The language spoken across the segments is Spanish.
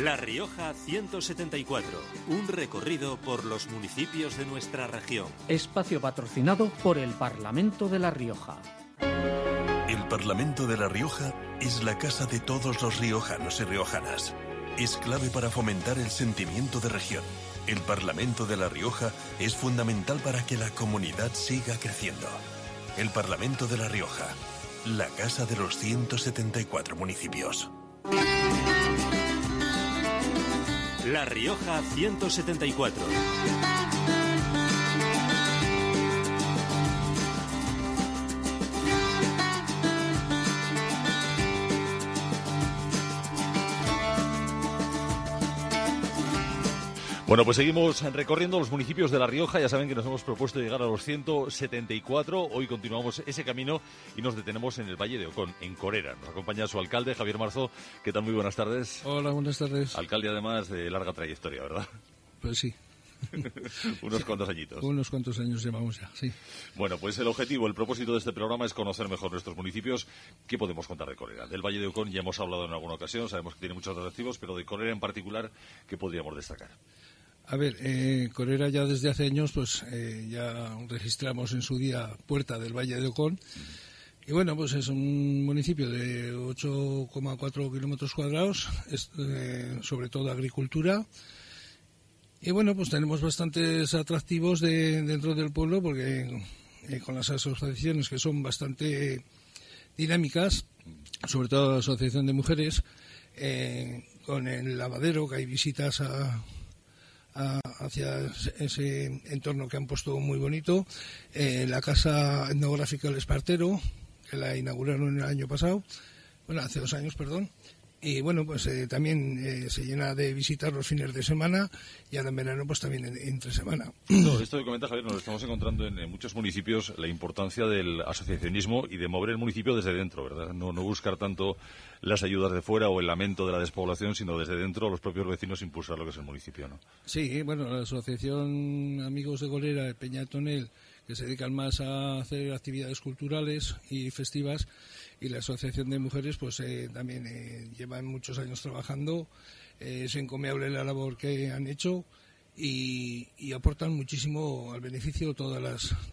La Rioja 174, un recorrido por los municipios de nuestra región. Espacio patrocinado por el Parlamento de La Rioja. El Parlamento de La Rioja es la casa de todos los riojanos y riojanas. Es clave para fomentar el sentimiento de región. El Parlamento de La Rioja es fundamental para que la comunidad siga creciendo. El Parlamento de La Rioja, la casa de los 174 municipios. La Rioja 174. Bueno, pues seguimos recorriendo los municipios de La Rioja. Ya saben que nos hemos propuesto llegar a los 174. Hoy continuamos ese camino y nos detenemos en el Valle de Ocón, en Corera. Nos acompaña su alcalde, Javier Marzo. ¿Qué tal? Muy buenas tardes. Hola, buenas tardes. Alcalde, además, de larga trayectoria, ¿verdad? Pues sí. Unos cuantos añitos. Unos cuantos años llevamos ya, sí. Bueno, pues el objetivo, el propósito de este programa es conocer mejor nuestros municipios. ¿Qué podemos contar de Corera? Del Valle de Ocón ya hemos hablado en alguna ocasión, sabemos que tiene muchos atractivos, pero de Corera en particular, ¿qué podríamos destacar? A ver, Corera ya desde hace años, pues ya registramos en su día Puerta del Valle de Ocón. Y bueno, pues es un municipio de 8,4 kilómetros cuadrados, sobre todo agricultura. Y bueno, pues tenemos bastantes atractivos dentro del pueblo, porque con las asociaciones que son bastante dinámicas, sobre todo la Asociación de Mujeres, con el lavadero, que hay visitas hacia ese entorno que han puesto muy bonito, la casa etnográfica El Espartero, que la inauguraron el año pasado, bueno, hace 2 años, perdón, y bueno, pues también se llena de visitas los fines de semana y ahora en verano pues también entre semana. No, esto que comenta Javier, nos estamos encontrando en muchos municipios la importancia del asociacionismo y de mover el municipio desde dentro, ¿verdad? No buscar tanto las ayudas de fuera o el lamento de la despoblación, sino desde dentro los propios vecinos impulsar lo que es el municipio, ¿no? Sí, bueno, la Asociación Amigos de Corera de Peñatonel, que se dedican más a hacer actividades culturales y festivas, y la Asociación de Mujeres pues también llevan muchos años trabajando. Es encomiable la labor que han hecho y aportan muchísimo al beneficio todas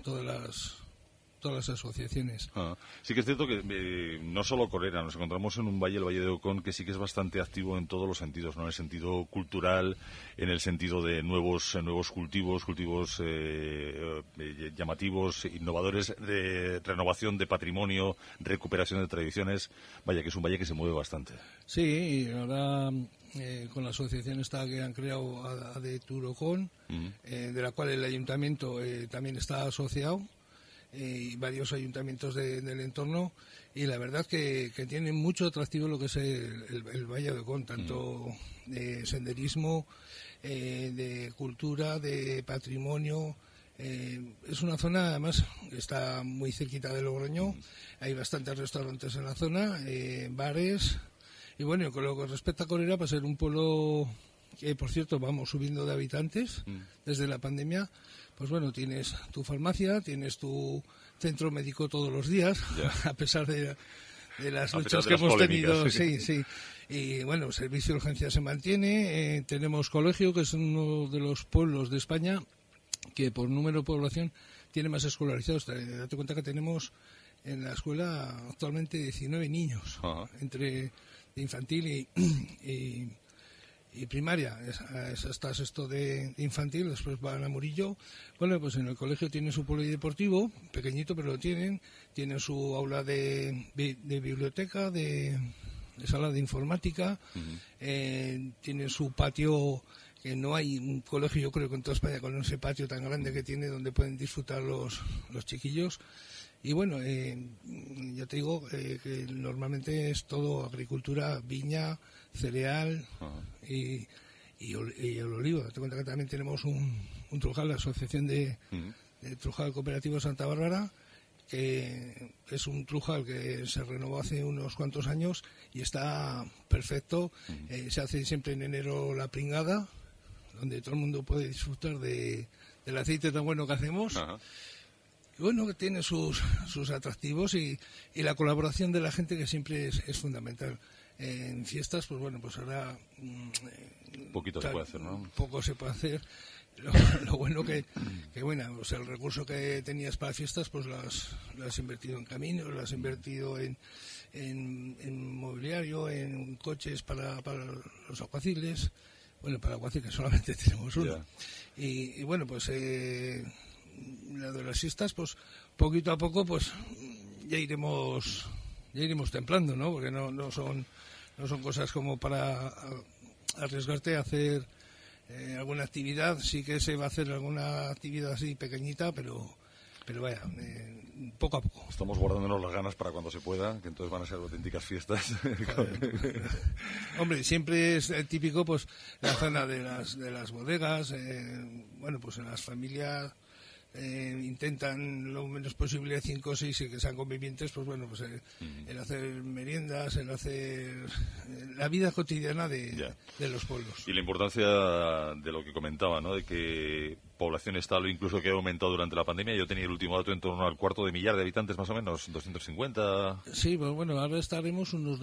las asociaciones. Sí que es cierto que no solo Corera, nos encontramos en un valle, el Valle de Ocón, que sí que es bastante activo en todos los sentidos, ¿no? En el sentido cultural, en el sentido de nuevos cultivos llamativos, innovadores, de renovación de patrimonio, recuperación de tradiciones. Vaya, que es un valle que se mueve bastante. Sí, y ahora con la asociación esta que han creado de Turocón, de la cual el ayuntamiento también está asociado, y varios ayuntamientos del entorno, y la verdad que tienen mucho atractivo lo que es el Valle de Ocón, tanto de senderismo, de cultura, de patrimonio. Es una zona, además, que está muy cerquita de Logroño, hay bastantes restaurantes en la zona, bares, y bueno, con lo que respecta a Corera, pues ser un pueblo que, por cierto, vamos subiendo de habitantes desde la pandemia. Pues bueno, tienes tu farmacia, tienes tu centro médico todos los días, a pesar de las luchas que hemos tenido. Sí. Y bueno, el servicio de urgencia se mantiene. Tenemos colegio, que es uno de los pueblos de España que por número de población tiene más escolarizados. Date cuenta que tenemos en la escuela actualmente 19 niños, entre infantil y primaria, es hasta sexto de infantil, después van a Murillo. Bueno, pues en el colegio tienen su polideportivo, pequeñito pero lo tienen su aula de biblioteca, de sala de informática, tienen su patio, que no hay un colegio, yo creo que en toda España, con ese patio tan grande que tiene, donde pueden disfrutar los chiquillos. Y bueno, ya te digo que normalmente es todo agricultura, viña, cereal y el olivo. Te cuenta que también tenemos un trujal, la Asociación de Trujal Cooperativo Santa Bárbara, que es un trujal que se renovó hace unos cuantos años y está perfecto. Se hace siempre en enero la pringada, donde todo el mundo puede disfrutar del aceite tan bueno que hacemos. bueno, que tiene sus atractivos y la colaboración de la gente, que siempre es fundamental. En fiestas, pues bueno, pues ahora... poquito se puede hacer, ¿no? Poco se puede hacer. Lo bueno que bueno, o sea, el recurso que tenías para fiestas, pues lo has invertido en caminos, lo has invertido en mobiliario, en coches para los alguaciles. Bueno, para alguaciles solamente tenemos uno. Yeah. Y bueno, pues la de las fiestas, pues poquito a poco, pues ya iremos templando, ¿no? Porque no son cosas como para arriesgarte a hacer alguna actividad. Sí que se va a hacer alguna actividad así pequeñita, pero vaya, poco a poco. Estamos guardándonos las ganas para cuando se pueda, que entonces van a ser auténticas fiestas. Hombre, siempre es típico, pues, la zona de las bodegas, bueno, pues en las familias intentan lo menos posible 5 o 6 y que sean convivientes, pues bueno, pues el hacer meriendas, el hacer la vida cotidiana de los pueblos. Y la importancia de lo que comentaba, ¿no? De que población estable, incluso que ha aumentado durante la pandemia. Yo tenía el último dato en torno al 250.000 de habitantes, más o menos, 250. Sí, pues bueno, ahora estaremos unos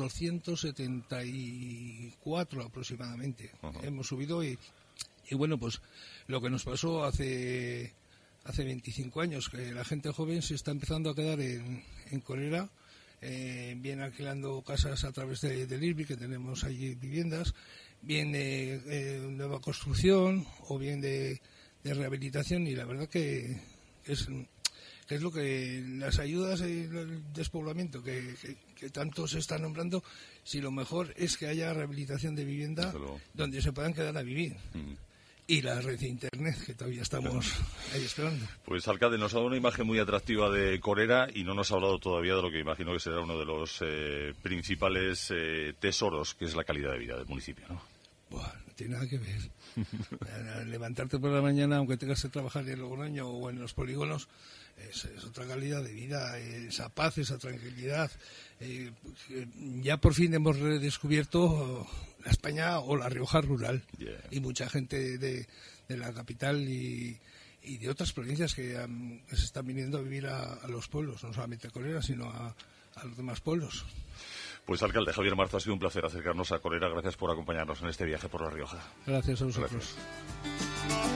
274 aproximadamente. Uh-huh. Hemos subido y bueno, pues lo que nos pasó hace 25 años, que la gente joven se está empezando a quedar en Corera, bien alquilando casas a través del IRBI, que tenemos allí viviendas, bien de nueva construcción o bien de rehabilitación, y la verdad que es lo que las ayudas y el despoblamiento que tanto se está nombrando, si lo mejor es que haya rehabilitación de vivienda donde se puedan quedar a vivir. Y la red de internet, que todavía estamos ahí esperando. Pues, alcalde, nos ha dado una imagen muy atractiva de Corera y no nos ha hablado todavía de lo que imagino que será uno de los principales tesoros, que es la calidad de vida del municipio, ¿no? Buah, no tiene nada que ver. Levantarte por la mañana, aunque tengas que trabajar en Logroño o en los polígonos, es otra calidad de vida, esa paz, esa tranquilidad. Ya por fin hemos redescubierto la España o la Rioja rural. Yeah. Y mucha gente de la capital y de otras provincias que se están viniendo a vivir a los pueblos, no solamente a Corera, sino a los demás pueblos. Pues, alcalde Javier Marzo, ha sido un placer acercarnos a Corera. Gracias por acompañarnos en este viaje por La Rioja. Gracias a vosotros. Gracias.